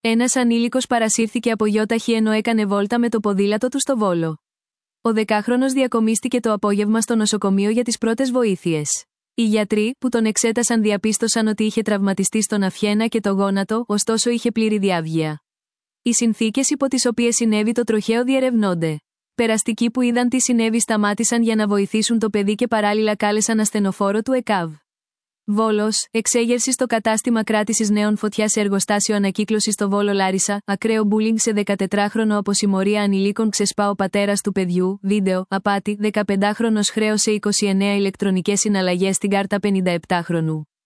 Ένας ανήλικος παρασύρθηκε από γιόταχη ενώ έκανε βόλτα με το ποδήλατο του στο Βόλο. Ο 10χρονος διακομίστηκε το απόγευμα στο νοσοκομείο για τις πρώτες βοήθειες. Οι γιατροί που τον εξέτασαν διαπίστωσαν ότι είχε τραυματιστεί στον αφιένα και το γόνατο, ωστόσο είχε πλήρη διάβγεια. Οι συνθήκες υπό τις οποίες συνέβη το τροχαίο διερευνώνται. Περαστικοί που είδαν τι συνέβη σταμάτησαν για να βοηθήσουν το παιδί και παράλληλα κάλεσαν ασθενοφόρο του ΕΚΑΒ. Βόλος, εξέγερση στο κατάστημα κράτησης νέων φωτιά σε εργοστάσιο ανακύκλωσης στο Βόλο Λάρισα, ακραίο μπούλινγκ σε 14χρονο από συμμορία ανηλίκων ξεσπά ο πατέρας του παιδιού, βίντεο, απάτη, 15χρονος χρέωσε 29 ηλεκτρονικές συναλλαγές στην κάρτα 57χρονου.